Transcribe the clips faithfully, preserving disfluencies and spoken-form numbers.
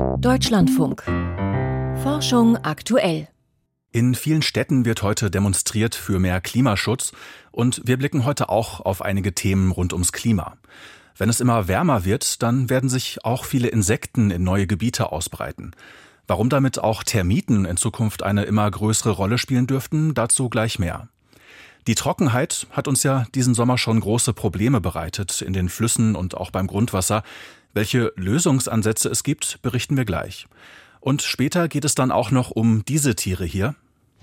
Deutschlandfunk. Forschung aktuell. In vielen Städten wird heute demonstriert für mehr Klimaschutz und wir blicken heute auch auf einige Themen rund ums Klima. Wenn es immer wärmer wird, dann werden sich auch viele Insekten in neue Gebiete ausbreiten. Warum damit auch Termiten in Zukunft eine immer größere Rolle spielen dürften, dazu gleich mehr. Die Trockenheit hat uns ja diesen Sommer schon große Probleme bereitet in den Flüssen und auch beim Grundwasser. Welche Lösungsansätze es gibt, berichten wir gleich. Und später geht es dann auch noch um diese Tiere hier.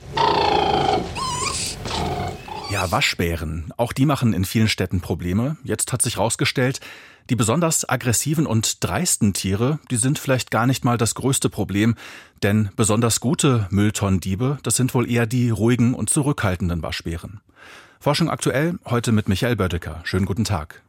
Ja, Waschbären. Auch die machen in vielen Städten Probleme. Jetzt hat sich herausgestellt, die besonders aggressiven und dreisten Tiere, die sind vielleicht gar nicht mal das größte Problem. Denn besonders gute Mülltonnendiebe, das sind wohl eher die ruhigen und zurückhaltenden Waschbären. Forschung aktuell, heute mit Michael Bödecker. Schönen guten Tag.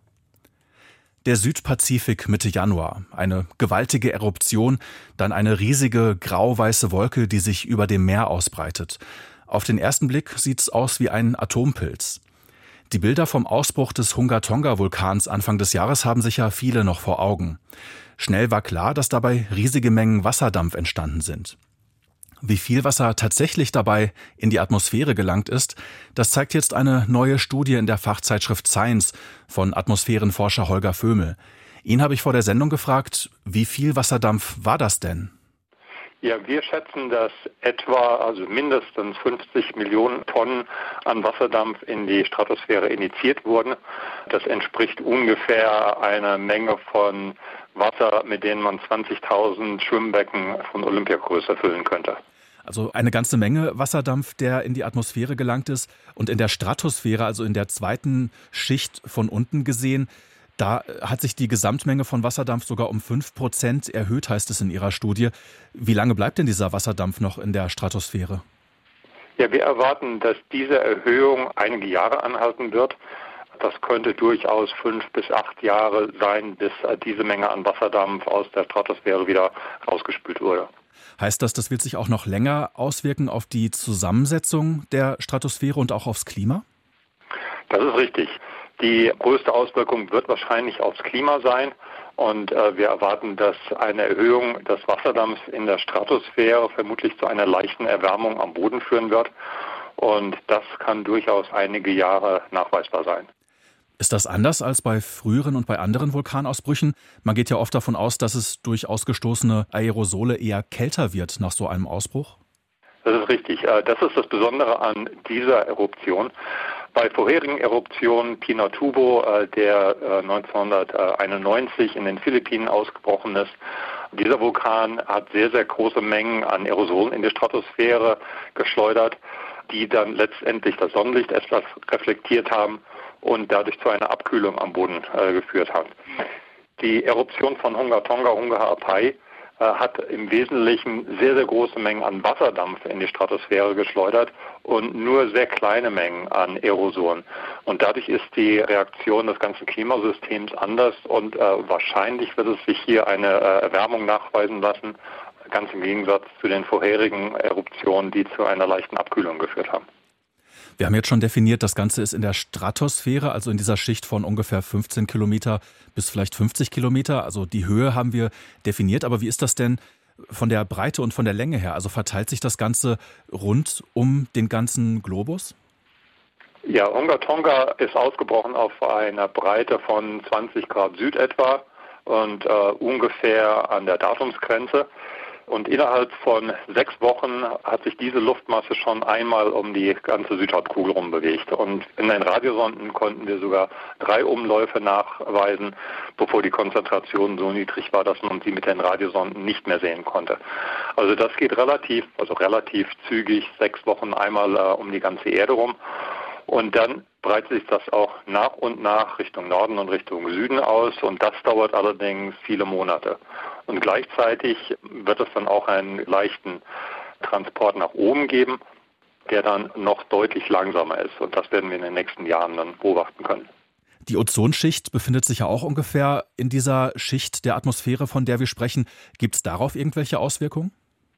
Der Südpazifik Mitte Januar. Eine gewaltige Eruption, dann eine riesige grau-weiße Wolke, die sich über dem Meer ausbreitet. Auf den ersten Blick sieht's aus wie ein Atompilz. Die Bilder vom Ausbruch des Hunga-Tonga-Vulkans Anfang des Jahres haben sicher viele noch vor Augen. Schnell war klar, dass dabei riesige Mengen Wasserdampf entstanden sind. Wie viel Wasser tatsächlich dabei in die Atmosphäre gelangt ist, das zeigt jetzt eine neue Studie in der Fachzeitschrift Science von Atmosphärenforscher Holger Vömel. Ihn habe ich vor der Sendung gefragt, wie viel Wasserdampf war das denn? Ja, wir schätzen, dass etwa, also mindestens fünfzig Millionen Tonnen an Wasserdampf in die Stratosphäre injiziert wurden. Das entspricht ungefähr einer Menge von Wasser, mit denen man zwanzigtausend Schwimmbecken von Olympiagröße füllen könnte. Also eine ganze Menge Wasserdampf, der in die Atmosphäre gelangt ist. Und in der Stratosphäre, also in der zweiten Schicht von unten gesehen, da hat sich die Gesamtmenge von Wasserdampf sogar um fünf Prozent erhöht, heißt es in Ihrer Studie. Wie lange bleibt denn dieser Wasserdampf noch in der Stratosphäre? Ja, wir erwarten, dass diese Erhöhung einige Jahre anhalten wird. Das könnte durchaus fünf bis acht Jahre sein, bis diese Menge an Wasserdampf aus der Stratosphäre wieder rausgespült wurde. Heißt das, das wird sich auch noch länger auswirken auf die Zusammensetzung der Stratosphäre und auch aufs Klima? Das ist richtig. Die größte Auswirkung wird wahrscheinlich aufs Klima sein. Und äh, wir erwarten, dass eine Erhöhung des Wasserdampfs in der Stratosphäre vermutlich zu einer leichten Erwärmung am Boden führen wird. Und das kann durchaus einige Jahre nachweisbar sein. Ist das anders als bei früheren und bei anderen Vulkanausbrüchen? Man geht ja oft davon aus, dass es durch ausgestoßene Aerosole eher kälter wird nach so einem Ausbruch. Das ist richtig. Das ist das Besondere an dieser Eruption. Bei vorherigen Eruptionen, Pinatubo, der neunzehnhunderteinundneunzig in den Philippinen ausgebrochen ist, dieser Vulkan hat sehr, sehr große Mengen an Aerosolen in die Stratosphäre geschleudert, die dann letztendlich das Sonnenlicht etwas reflektiert haben und dadurch zu einer Abkühlung am Boden äh, geführt haben. Die Eruption von Hunga-Tonga, Hunga-Ha'apai äh, hat im Wesentlichen sehr, sehr große Mengen an Wasserdampf in die Stratosphäre geschleudert und nur sehr kleine Mengen an Aerosolen. Und dadurch ist die Reaktion des ganzen Klimasystems anders und äh, wahrscheinlich wird es sich hier eine äh, Erwärmung nachweisen lassen, ganz im Gegensatz zu den vorherigen Eruptionen, die zu einer leichten Abkühlung geführt haben. Wir haben jetzt schon definiert, das Ganze ist in der Stratosphäre, also in dieser Schicht von ungefähr fünfzehn Kilometer bis vielleicht fünfzig Kilometer. Also die Höhe haben wir definiert. Aber wie ist das denn von der Breite und von der Länge her? Also verteilt sich das Ganze rund um den ganzen Globus? Ja, Hunga-Tonga ist ausgebrochen auf einer Breite von zwanzig Grad Süd etwa und äh, ungefähr an der Datumsgrenze. Und innerhalb von sechs Wochen hat sich diese Luftmasse schon einmal um die ganze Südhalbkugel rum bewegt. Und in den Radiosonden konnten wir sogar drei Umläufe nachweisen, bevor die Konzentration so niedrig war, dass man sie mit den Radiosonden nicht mehr sehen konnte. Also das geht relativ, also relativ zügig, sechs Wochen einmal äh, um die ganze Erde rum. Und dann breitet sich das auch nach und nach Richtung Norden und Richtung Süden aus. Und das dauert allerdings viele Monate. Und gleichzeitig wird es dann auch einen leichten Transport nach oben geben, der dann noch deutlich langsamer ist. Und das werden wir in den nächsten Jahren dann beobachten können. Die Ozonschicht befindet sich ja auch ungefähr in dieser Schicht der Atmosphäre, von der wir sprechen. Gibt es darauf irgendwelche Auswirkungen?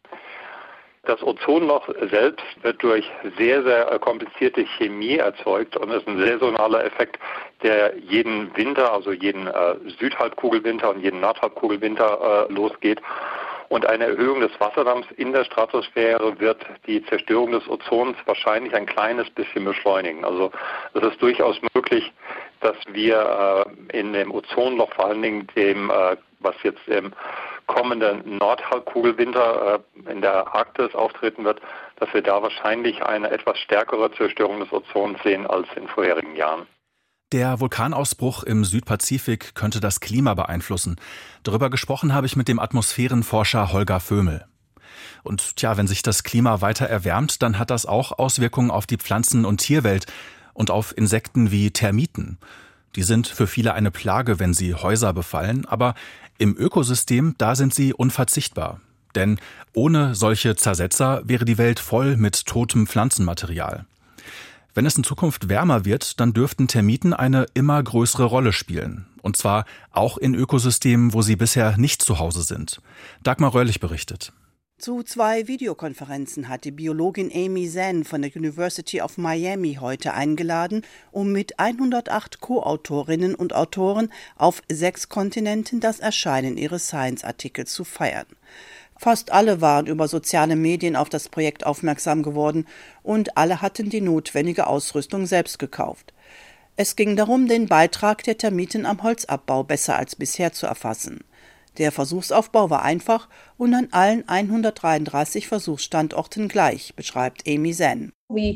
Das Ozonloch selbst wird durch sehr, sehr komplizierte Chemie erzeugt und ist ein saisonaler Effekt, der jeden Winter, also jeden äh, Südhalbkugelwinter und jeden Nordhalbkugelwinter äh, losgeht. Und eine Erhöhung des Wasserdampfs in der Stratosphäre wird die Zerstörung des Ozons wahrscheinlich ein kleines bisschen beschleunigen. Also es ist durchaus möglich, dass wir äh, in dem Ozonloch, vor allen Dingen dem, äh, was jetzt im kommenden Nordhalbkugelwinter äh, in der Arktis auftreten wird, dass wir da wahrscheinlich eine etwas stärkere Zerstörung des Ozons sehen als in vorherigen Jahren. Der Vulkanausbruch im Südpazifik könnte das Klima beeinflussen. Darüber gesprochen habe ich mit dem Atmosphärenforscher Holger Vömel. Und tja, wenn sich das Klima weiter erwärmt, dann hat das auch Auswirkungen auf die Pflanzen- und Tierwelt und auf Insekten wie Termiten. Die sind für viele eine Plage, wenn sie Häuser befallen, aber im Ökosystem, da sind sie unverzichtbar. Denn ohne solche Zersetzer wäre die Welt voll mit totem Pflanzenmaterial. Wenn es in Zukunft wärmer wird, dann dürften Termiten eine immer größere Rolle spielen. Und zwar auch in Ökosystemen, wo sie bisher nicht zu Hause sind. Dagmar Röhrlich berichtet. Zu zwei Videokonferenzen hat die Biologin Amy Zan von der University of Miami heute eingeladen, um mit hundertacht Co-Autorinnen und Autoren auf sechs Kontinenten das Erscheinen ihres Science-Artikels zu feiern. Fast alle waren über soziale Medien auf das Projekt aufmerksam geworden und alle hatten die notwendige Ausrüstung selbst gekauft. Es ging darum, den Beitrag der Termiten am Holzabbau besser als bisher zu erfassen. Der Versuchsaufbau war einfach und an allen hundertdreiunddreißig Versuchsstandorten gleich, beschreibt Amy Zan.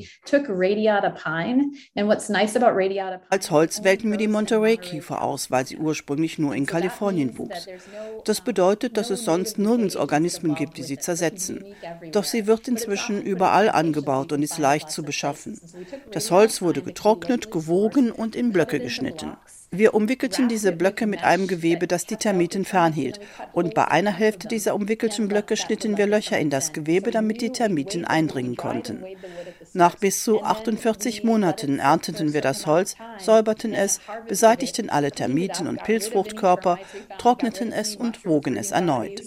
Als Holz wählten wir die Monterey-Kiefer aus, weil sie ursprünglich nur in Kalifornien wuchs. Das bedeutet, dass es sonst nirgends Organismen gibt, die sie zersetzen. Doch sie wird inzwischen überall angebaut und ist leicht zu beschaffen. Das Holz wurde getrocknet, gewogen und in Blöcke geschnitten. Wir umwickelten diese Blöcke mit einem Gewebe, das die Termiten fernhielt. Und bei einer Hälfte dieser umwickelten Blöcke schnitten wir Löcher in das Gewebe, damit die Termiten eindringen konnten. Nach bis zu achtundvierzig Monaten ernteten wir das Holz, säuberten es, beseitigten alle Termiten und Pilzfruchtkörper, trockneten es und wogen es erneut.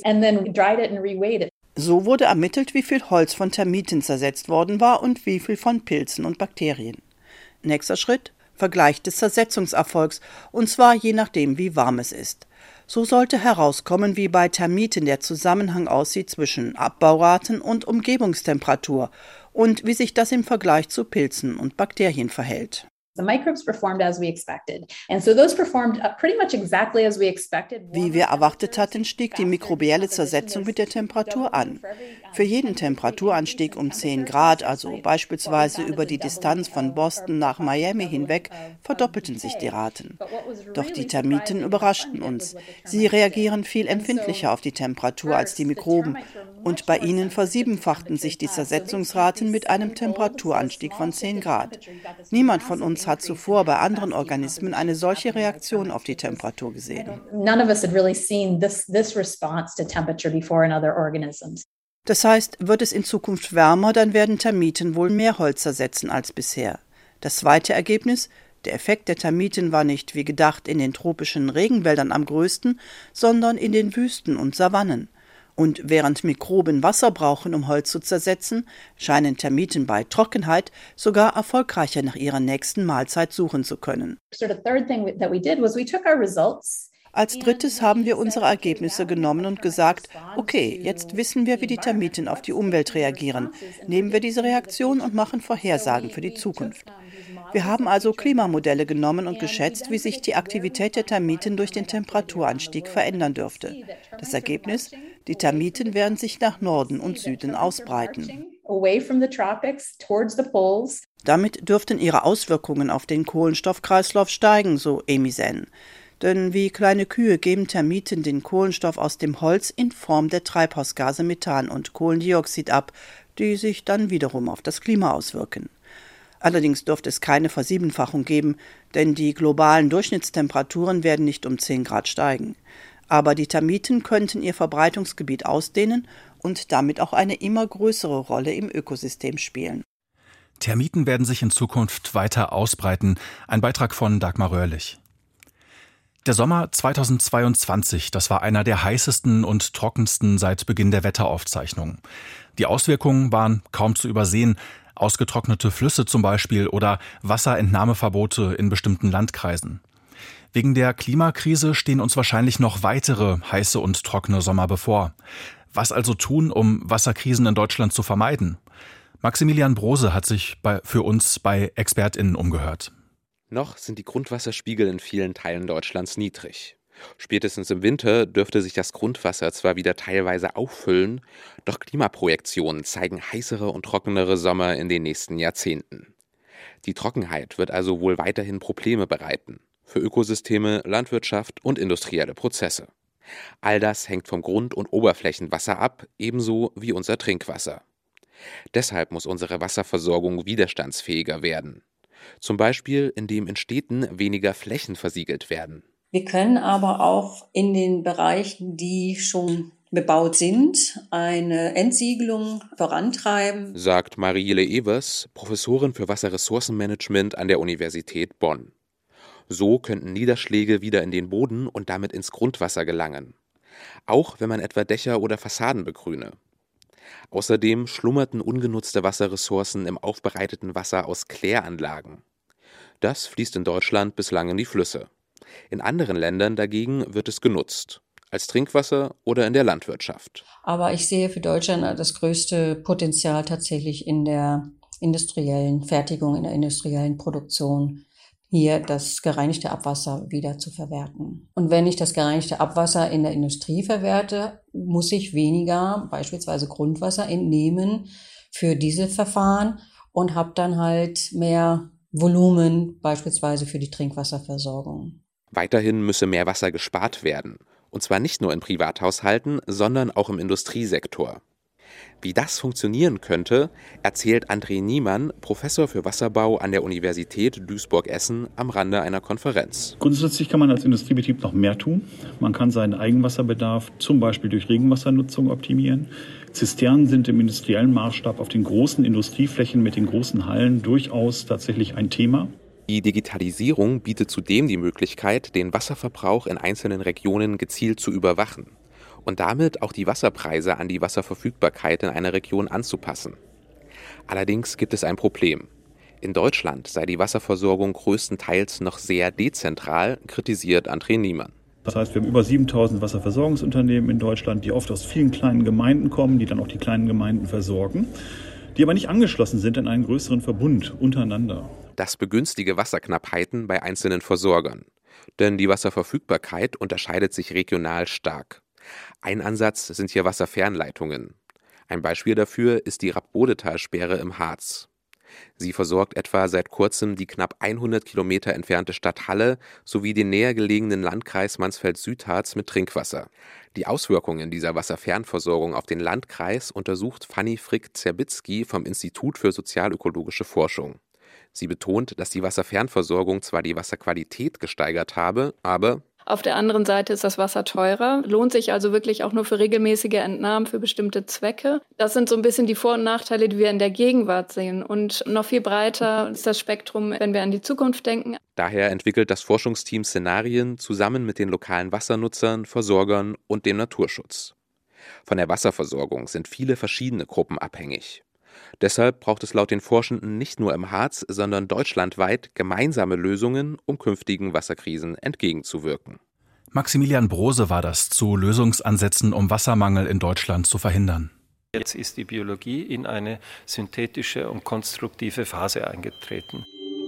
So wurde ermittelt, wie viel Holz von Termiten zersetzt worden war und wie viel von Pilzen und Bakterien. Nächster Schritt: Vergleich des Zersetzungserfolgs, und zwar je nachdem, wie warm es ist. So sollte herauskommen, wie bei Termiten der Zusammenhang aussieht zwischen Abbauraten und Umgebungstemperatur und wie sich das im Vergleich zu Pilzen und Bakterien verhält. The microbes performed as we expected. And so those performed pretty much exactly as we expected. Wie wir erwartet hatten, stieg die mikrobielle Zersetzung mit der Temperatur an. Für jeden Temperaturanstieg um zehn Grad, also beispielsweise über die Distanz von Boston nach Miami hinweg, verdoppelten sich die Raten. Doch die Termiten überraschten uns. Sie reagieren viel empfindlicher auf die Temperatur als die Mikroben. Und bei ihnen versiebenfachten sich die Zersetzungsraten mit einem Temperaturanstieg von zehn Grad. Niemand von uns hat zuvor bei anderen Organismen eine solche Reaktion auf die Temperatur gesehen. None of us had really seen this, this response to temperature before in other organisms. Das heißt, wird es in Zukunft wärmer, dann werden Termiten wohl mehr Holz zersetzen als bisher. Das zweite Ergebnis: Der Effekt der Termiten war nicht wie gedacht in den tropischen Regenwäldern am größten, sondern in den Wüsten und Savannen. Und während Mikroben Wasser brauchen, um Holz zu zersetzen, scheinen Termiten bei Trockenheit sogar erfolgreicher nach ihrer nächsten Mahlzeit suchen zu können. Als drittes haben wir unsere Ergebnisse genommen und gesagt, okay, jetzt wissen wir, wie die Termiten auf die Umwelt reagieren. Nehmen wir diese Reaktion und machen Vorhersagen für die Zukunft. Wir haben also Klimamodelle genommen und geschätzt, wie sich die Aktivität der Termiten durch den Temperaturanstieg verändern dürfte. Das Ergebnis: Die Termiten werden sich nach Norden und Süden ausbreiten. Damit dürften ihre Auswirkungen auf den Kohlenstoffkreislauf steigen, so Amy Zan. Denn wie kleine Kühe geben Termiten den Kohlenstoff aus dem Holz in Form der Treibhausgase Methan und Kohlendioxid ab, die sich dann wiederum auf das Klima auswirken. Allerdings dürfte es keine Versiebenfachung geben, denn die globalen Durchschnittstemperaturen werden nicht um zehn Grad steigen. Aber die Termiten könnten ihr Verbreitungsgebiet ausdehnen und damit auch eine immer größere Rolle im Ökosystem spielen. Termiten werden sich in Zukunft weiter ausbreiten. Ein Beitrag von Dagmar Röhrlich. Der Sommer zweitausendzweiundzwanzig, das war einer der heißesten und trockensten seit Beginn der Wetteraufzeichnungen. Die Auswirkungen waren kaum zu übersehen. Ausgetrocknete Flüsse zum Beispiel oder Wasserentnahmeverbote in bestimmten Landkreisen. Wegen der Klimakrise stehen uns wahrscheinlich noch weitere heiße und trockene Sommer bevor. Was also tun, um Wasserkrisen in Deutschland zu vermeiden? Maximilian Brose hat sich bei, für uns bei ExpertInnen umgehört. Noch sind die Grundwasserspiegel in vielen Teilen Deutschlands niedrig. Spätestens im Winter dürfte sich das Grundwasser zwar wieder teilweise auffüllen, doch Klimaprojektionen zeigen heißere und trockenere Sommer in den nächsten Jahrzehnten. Die Trockenheit wird also wohl weiterhin Probleme bereiten für Ökosysteme, Landwirtschaft und industrielle Prozesse. All das hängt vom Grund- und Oberflächenwasser ab, ebenso wie unser Trinkwasser. Deshalb muss unsere Wasserversorgung widerstandsfähiger werden. Zum Beispiel, indem in Städten weniger Flächen versiegelt werden. Wir können aber auch in den Bereichen, die schon bebaut sind, eine Entsiegelung vorantreiben, sagt Marielle Evers, Professorin für Wasserressourcenmanagement an der Universität Bonn. So könnten Niederschläge wieder in den Boden und damit ins Grundwasser gelangen. Auch wenn man etwa Dächer oder Fassaden begrüne. Außerdem schlummerten ungenutzte Wasserressourcen im aufbereiteten Wasser aus Kläranlagen. Das fließt in Deutschland bislang in die Flüsse. In anderen Ländern dagegen wird es genutzt, als Trinkwasser oder in der Landwirtschaft. Aber ich sehe für Deutschland das größte Potenzial tatsächlich in der industriellen Fertigung, in der industriellen Produktion, hier das gereinigte Abwasser wieder zu verwerten. Und wenn ich das gereinigte Abwasser in der Industrie verwerte, muss ich weniger beispielsweise Grundwasser entnehmen für diese Verfahren und habe dann halt mehr Volumen beispielsweise für die Trinkwasserversorgung. Weiterhin müsse mehr Wasser gespart werden. Und zwar nicht nur in Privathaushalten, sondern auch im Industriesektor. Wie das funktionieren könnte, erzählt André Niemann, Professor für Wasserbau an der Universität Duisburg-Essen, am Rande einer Konferenz. Grundsätzlich kann man als Industriebetrieb noch mehr tun. Man kann seinen Eigenwasserbedarf zum Beispiel durch Regenwassernutzung optimieren. Zisternen sind im industriellen Maßstab auf den großen Industrieflächen mit den großen Hallen durchaus tatsächlich ein Thema. Die Digitalisierung bietet zudem die Möglichkeit, den Wasserverbrauch in einzelnen Regionen gezielt zu überwachen und damit auch die Wasserpreise an die Wasserverfügbarkeit in einer Region anzupassen. Allerdings gibt es ein Problem. In Deutschland sei die Wasserversorgung größtenteils noch sehr dezentral, kritisiert André Niemann. Das heißt, wir haben über siebentausend Wasserversorgungsunternehmen in Deutschland, die oft aus vielen kleinen Gemeinden kommen, die dann auch die kleinen Gemeinden versorgen, die aber nicht angeschlossen sind in einen größeren Verbund untereinander. Das begünstige Wasserknappheiten bei einzelnen Versorgern. Denn die Wasserverfügbarkeit unterscheidet sich regional stark. Ein Ansatz sind hier Wasserfernleitungen. Ein Beispiel dafür ist die Rapp-Bodetal-Sperre im Harz. Sie versorgt etwa seit kurzem die knapp hundert Kilometer entfernte Stadt Halle sowie den näher gelegenen Landkreis Mansfeld-Südharz mit Trinkwasser. Die Auswirkungen dieser Wasserfernversorgung auf den Landkreis untersucht Fanny Frick-Zerbitzky vom Institut für sozialökologische Forschung. Sie betont, dass die Wasserfernversorgung zwar die Wasserqualität gesteigert habe, aber auf der anderen Seite ist das Wasser teurer, lohnt sich also wirklich auch nur für regelmäßige Entnahmen für bestimmte Zwecke. Das sind so ein bisschen die Vor- und Nachteile, die wir in der Gegenwart sehen. Und noch viel breiter ist das Spektrum, wenn wir an die Zukunft denken. Daher entwickelt das Forschungsteam Szenarien zusammen mit den lokalen Wassernutzern, Versorgern und dem Naturschutz. Von der Wasserversorgung sind viele verschiedene Gruppen abhängig. Deshalb braucht es laut den Forschenden nicht nur im Harz, sondern deutschlandweit gemeinsame Lösungen, um künftigen Wasserkrisen entgegenzuwirken. Maximilian Brose war das zu Lösungsansätzen, um Wassermangel in Deutschland zu verhindern. Jetzt ist die Biologie in eine synthetische und konstruktive Phase eingetreten.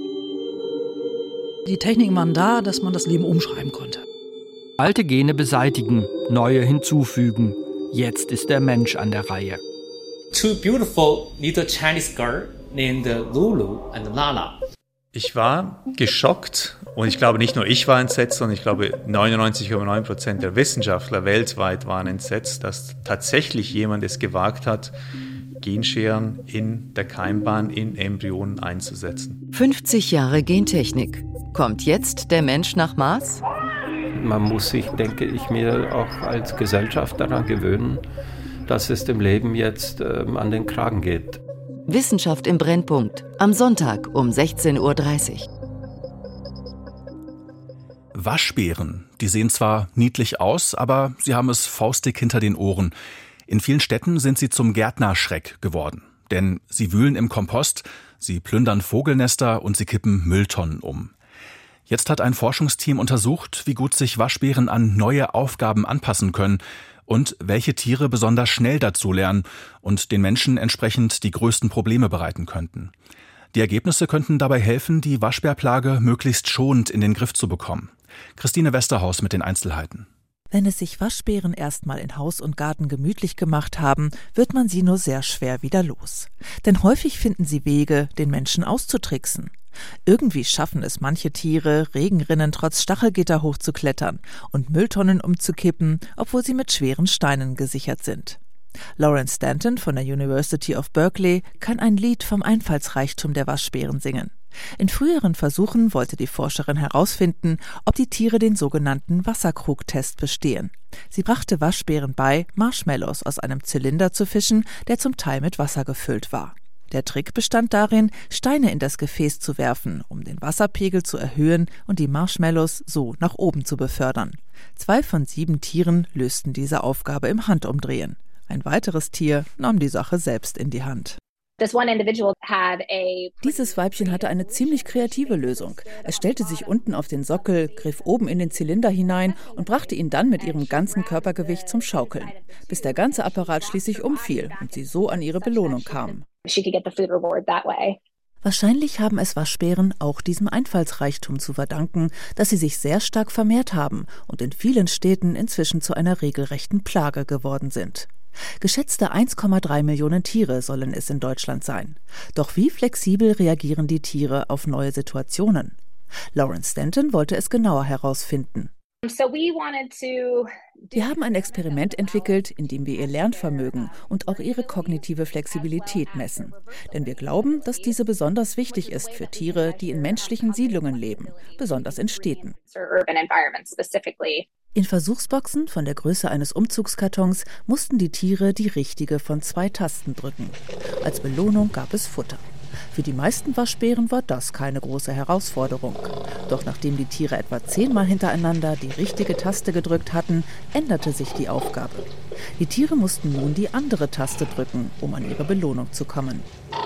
Die Techniken waren da, dass man das Leben umschreiben konnte. Alte Gene beseitigen, neue hinzufügen. Jetzt ist der Mensch an der Reihe. Two beautiful little Chinese girls named Lulu and Lala. Ich war geschockt und ich glaube nicht nur ich war entsetzt, sondern ich glaube neunundneunzig Komma neun Prozent der Wissenschaftler weltweit waren entsetzt, dass tatsächlich jemand es gewagt hat, Genscheren in der Keimbahn in Embryonen einzusetzen. fünfzig Jahre Gentechnik. Kommt jetzt der Mensch nach Mars? Man muss sich, denke ich mir, auch als Gesellschaft daran gewöhnen, dass es dem Leben jetzt ähm, an den Kragen geht. Wissenschaft im Brennpunkt. Am Sonntag um sechzehn Uhr dreißig. Waschbären. Die sehen zwar niedlich aus, aber sie haben es faustdick hinter den Ohren. In vielen Städten sind sie zum Gärtnerschreck geworden. Denn sie wühlen im Kompost, sie plündern Vogelnester und sie kippen Mülltonnen um. Jetzt hat ein Forschungsteam untersucht, wie gut sich Waschbären an neue Aufgaben anpassen können und welche Tiere besonders schnell dazulernen und den Menschen entsprechend die größten Probleme bereiten könnten. Die Ergebnisse könnten dabei helfen, die Waschbärplage möglichst schonend in den Griff zu bekommen. Christine Westerhaus mit den Einzelheiten. Wenn es sich Waschbären erstmal in Haus und Garten gemütlich gemacht haben, wird man sie nur sehr schwer wieder los. Denn häufig finden sie Wege, den Menschen auszutricksen. Irgendwie schaffen es manche Tiere, Regenrinnen trotz Stachelgitter hochzuklettern und Mülltonnen umzukippen, obwohl sie mit schweren Steinen gesichert sind. Lawrence Stanton von der University of Berkeley kann ein Lied vom Einfallsreichtum der Waschbären singen. In früheren Versuchen wollte die Forscherin herausfinden, ob die Tiere den sogenannten Wasserkrug-Test bestehen. Sie brachte Waschbären bei, Marshmallows aus einem Zylinder zu fischen, der zum Teil mit Wasser gefüllt war. Der Trick bestand darin, Steine in das Gefäß zu werfen, um den Wasserpegel zu erhöhen und die Marshmallows so nach oben zu befördern. Zwei von sieben Tieren lösten diese Aufgabe im Handumdrehen. Ein weiteres Tier nahm die Sache selbst in die Hand. Dieses Weibchen hatte eine ziemlich kreative Lösung. Es stellte sich unten auf den Sockel, griff oben in den Zylinder hinein und brachte ihn dann mit ihrem ganzen Körpergewicht zum Schaukeln, bis der ganze Apparat schließlich umfiel und sie so an ihre Belohnung kam. Wahrscheinlich haben es Waschbären auch diesem Einfallsreichtum zu verdanken, dass sie sich sehr stark vermehrt haben und in vielen Städten inzwischen zu einer regelrechten Plage geworden sind. Geschätzte eins Komma drei Millionen Tiere sollen es in Deutschland sein. Doch wie flexibel reagieren die Tiere auf neue Situationen? Lawrence Stanton wollte es genauer herausfinden. Wir haben ein Experiment entwickelt, in dem wir ihr Lernvermögen und auch ihre kognitive Flexibilität messen. Denn wir glauben, dass diese besonders wichtig ist für Tiere, die in menschlichen Siedlungen leben, besonders in Städten. In Versuchsboxen von der Größe eines Umzugskartons mussten die Tiere die richtige von zwei Tasten drücken. Als Belohnung gab es Futter. Für die meisten Waschbären war das keine große Herausforderung. Doch nachdem die Tiere etwa zehnmal hintereinander die richtige Taste gedrückt hatten, änderte sich die Aufgabe. Die Tiere mussten nun die andere Taste drücken, um an ihre Belohnung zu kommen.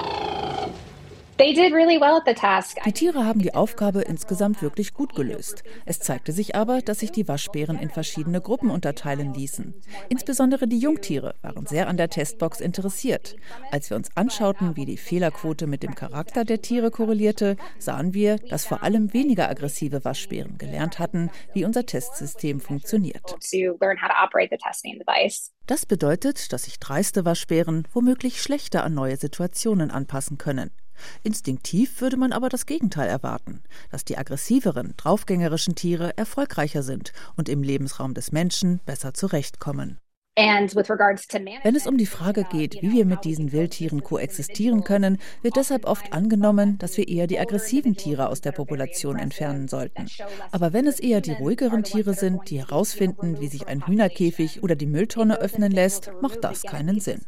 Die Tiere haben die Aufgabe insgesamt wirklich gut gelöst. Es zeigte sich aber, dass sich die Waschbären in verschiedene Gruppen unterteilen ließen. Insbesondere die Jungtiere waren sehr an der Testbox interessiert. Als wir uns anschauten, wie die Fehlerquote mit dem Charakter der Tiere korrelierte, sahen wir, dass vor allem weniger aggressive Waschbären gelernt hatten, wie unser Testsystem funktioniert. Das bedeutet, dass sich dreiste Waschbären womöglich schlechter an neue Situationen anpassen können. Instinktiv würde man aber das Gegenteil erwarten, dass die aggressiveren, draufgängerischen Tiere erfolgreicher sind und im Lebensraum des Menschen besser zurechtkommen. Wenn es um die Frage geht, wie wir mit diesen Wildtieren koexistieren können, wird deshalb oft angenommen, dass wir eher die aggressiven Tiere aus der Population entfernen sollten. Aber wenn es eher die ruhigeren Tiere sind, die herausfinden, wie sich ein Hühnerkäfig oder die Mülltonne öffnen lässt, macht das keinen Sinn.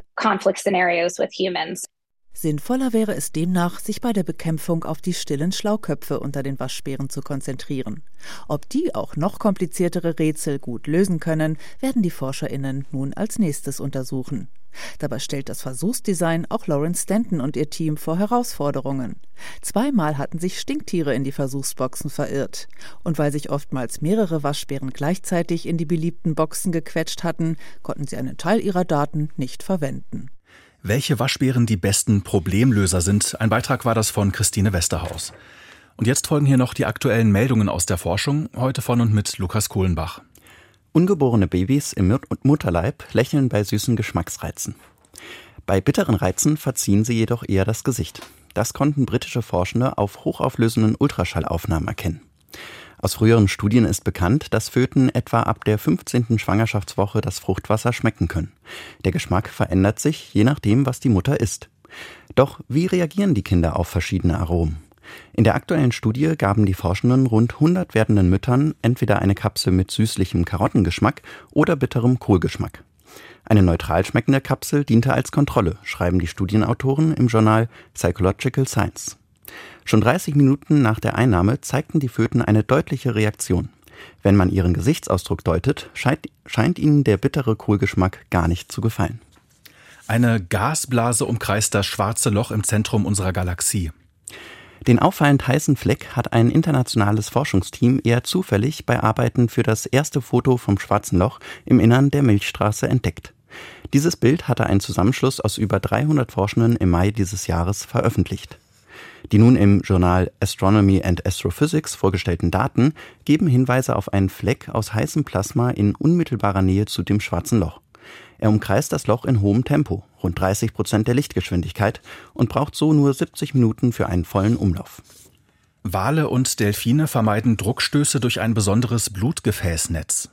Sinnvoller wäre es demnach, sich bei der Bekämpfung auf die stillen Schlauköpfe unter den Waschbären zu konzentrieren. Ob die auch noch kompliziertere Rätsel gut lösen können, werden die ForscherInnen nun als nächstes untersuchen. Dabei stellt das Versuchsdesign auch Lawrence Stanton und ihr Team vor Herausforderungen. Zweimal hatten sich Stinktiere in die Versuchsboxen verirrt. Und weil sich oftmals mehrere Waschbären gleichzeitig in die beliebten Boxen gequetscht hatten, konnten sie einen Teil ihrer Daten nicht verwenden. Welche Waschbären die besten Problemlöser sind, ein Beitrag war das von Christine Westerhaus. Und jetzt folgen hier noch die aktuellen Meldungen aus der Forschung, heute von und mit Lukas Kohlenbach. Ungeborene Babys im Mutterleib lächeln bei süßen Geschmacksreizen. Bei bitteren Reizen verziehen sie jedoch eher das Gesicht. Das konnten britische Forschende auf hochauflösenden Ultraschallaufnahmen erkennen. Aus früheren Studien ist bekannt, dass Föten etwa ab der fünfzehnten Schwangerschaftswoche das Fruchtwasser schmecken können. Der Geschmack verändert sich, je nachdem, was die Mutter isst. Doch wie reagieren die Kinder auf verschiedene Aromen? In der aktuellen Studie gaben die Forschenden rund hundert werdenden Müttern entweder eine Kapsel mit süßlichem Karottengeschmack oder bitterem Kohlgeschmack. Eine neutral schmeckende Kapsel diente als Kontrolle, schreiben die Studienautoren im Journal Psychological Science. Schon dreißig Minuten nach der Einnahme zeigten die Föten eine deutliche Reaktion. Wenn man ihren Gesichtsausdruck deutet, scheint, scheint ihnen der bittere Kohlgeschmack gar nicht zu gefallen. Eine Gasblase umkreist das schwarze Loch im Zentrum unserer Galaxie. Den auffallend heißen Fleck hat ein internationales Forschungsteam eher zufällig bei Arbeiten für das erste Foto vom Schwarzen Loch im Innern der Milchstraße entdeckt. Dieses Bild hatte ein Zusammenschluss aus über dreihundert Forschenden im Mai dieses Jahres veröffentlicht. Die nun im Journal Astronomy and Astrophysics vorgestellten Daten geben Hinweise auf einen Fleck aus heißem Plasma in unmittelbarer Nähe zu dem Schwarzen Loch. Er umkreist das Loch in hohem Tempo, rund dreißig Prozent der Lichtgeschwindigkeit, und braucht so nur siebzig Minuten für einen vollen Umlauf. Wale und Delfine vermeiden Druckstöße durch ein besonderes Blutgefäßnetz.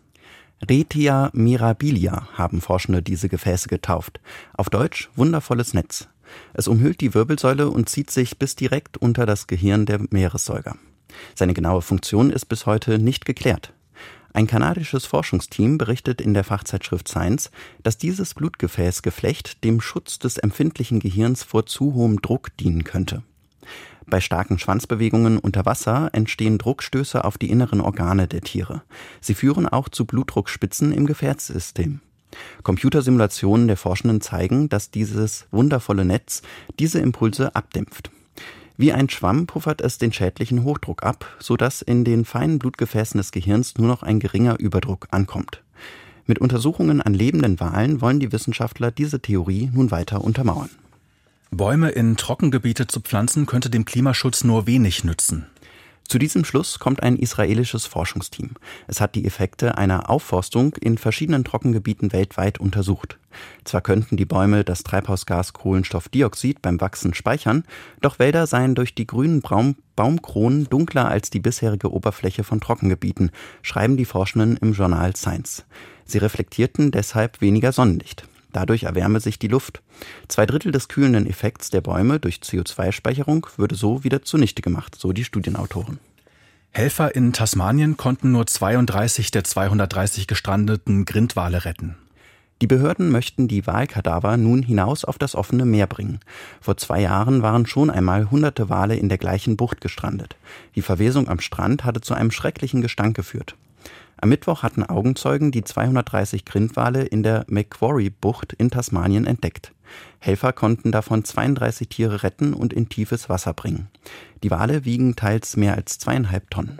Retia mirabilia haben Forschende diese Gefäße getauft. Auf Deutsch wundervolles Netz. Es umhüllt die Wirbelsäule und zieht sich bis direkt unter das Gehirn der Meeressäuger. Seine genaue Funktion ist bis heute nicht geklärt. Ein kanadisches Forschungsteam berichtet in der Fachzeitschrift Science, dass dieses Blutgefäßgeflecht dem Schutz des empfindlichen Gehirns vor zu hohem Druck dienen könnte. Bei starken Schwanzbewegungen unter Wasser entstehen Druckstöße auf die inneren Organe der Tiere. Sie führen auch zu Blutdruckspitzen im Gefäßsystem. Computersimulationen der Forschenden zeigen, dass dieses wundervolle Netz diese Impulse abdämpft. Wie ein Schwamm puffert es den schädlichen Hochdruck ab, sodass in den feinen Blutgefäßen des Gehirns nur noch ein geringer Überdruck ankommt. Mit Untersuchungen an lebenden Walen wollen die Wissenschaftler diese Theorie nun weiter untermauern. Bäume in Trockengebiete zu pflanzen, könnte dem Klimaschutz nur wenig nützen. Zu diesem Schluss kommt ein israelisches Forschungsteam. Es hat die Effekte einer Aufforstung in verschiedenen Trockengebieten weltweit untersucht. Zwar könnten die Bäume das Treibhausgas Kohlenstoffdioxid beim Wachsen speichern, doch Wälder seien durch die grünen Baum- Baumkronen dunkler als die bisherige Oberfläche von Trockengebieten, schreiben die Forschenden im Journal Science. Sie reflektierten deshalb weniger Sonnenlicht. Dadurch erwärme sich die Luft. Zwei Drittel des kühlenden Effekts der Bäume durch C O zwei Speicherung würde so wieder zunichte gemacht, so die Studienautoren. Helfer in Tasmanien konnten nur zweiunddreißig der zweihundertdreißig gestrandeten Grindwale retten. Die Behörden möchten die Walkadaver nun hinaus auf das offene Meer bringen. Vor zwei Jahren waren schon einmal hunderte Wale in der gleichen Bucht gestrandet. Die Verwesung am Strand hatte zu einem schrecklichen Gestank geführt. Am Mittwoch hatten Augenzeugen die zweihundertdreißig Grindwale in der Macquarie-Bucht in Tasmanien entdeckt. Helfer konnten davon zweiunddreißig Tiere retten und in tiefes Wasser bringen. Die Wale wiegen teils mehr als zweieinhalb Tonnen.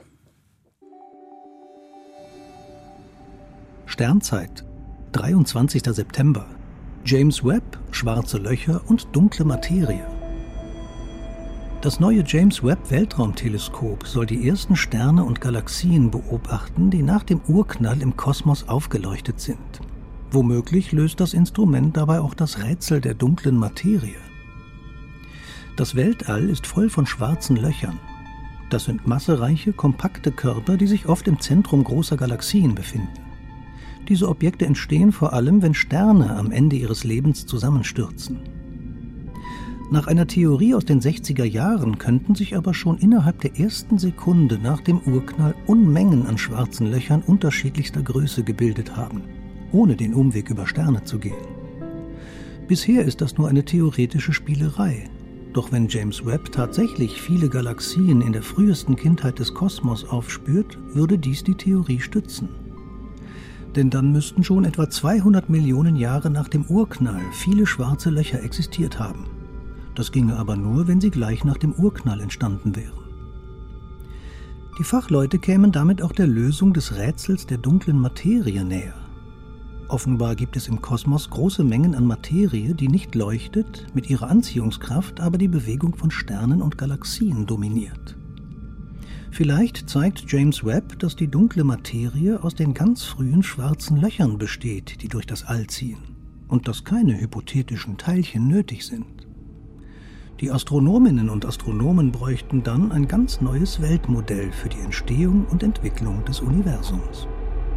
Sternzeit, dreiundzwanzigster September. James Webb, schwarze Löcher und dunkle Materie. Das neue James-Webb-Weltraumteleskop soll die ersten Sterne und Galaxien beobachten, die nach dem Urknall im Kosmos aufgeleuchtet sind. Womöglich löst das Instrument dabei auch das Rätsel der dunklen Materie. Das Weltall ist voll von schwarzen Löchern. Das sind massereiche, kompakte Körper, die sich oft im Zentrum großer Galaxien befinden. Diese Objekte entstehen vor allem, wenn Sterne am Ende ihres Lebens zusammenstürzen. Nach einer Theorie aus den sechziger Jahren könnten sich aber schon innerhalb der ersten Sekunde nach dem Urknall Unmengen an schwarzen Löchern unterschiedlichster Größe gebildet haben, ohne den Umweg über Sterne zu gehen. Bisher ist das nur eine theoretische Spielerei. Doch wenn James Webb tatsächlich viele Galaxien in der frühesten Kindheit des Kosmos aufspürt, würde dies die Theorie stützen. Denn dann müssten schon etwa zweihundert Millionen Jahre nach dem Urknall viele schwarze Löcher existiert haben. Das ginge aber nur, wenn sie gleich nach dem Urknall entstanden wären. Die Fachleute kämen damit auch der Lösung des Rätsels der dunklen Materie näher. Offenbar gibt es im Kosmos große Mengen an Materie, die nicht leuchtet, mit ihrer Anziehungskraft aber die Bewegung von Sternen und Galaxien dominiert. Vielleicht zeigt James Webb, dass die dunkle Materie aus den ganz frühen schwarzen Löchern besteht, die durch das All ziehen, und dass keine hypothetischen Teilchen nötig sind. Die Astronominnen und Astronomen bräuchten dann ein ganz neues Weltmodell für die Entstehung und Entwicklung des Universums.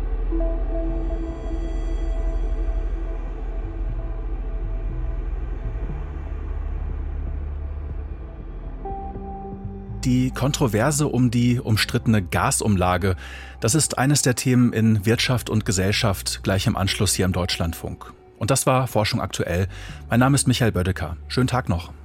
Die Kontroverse um die umstrittene Gasumlage, das ist eines der Themen in Wirtschaft und Gesellschaft gleich im Anschluss hier im Deutschlandfunk. Und das war Forschung aktuell. Mein Name ist Michael Bödecker. Schönen Tag noch.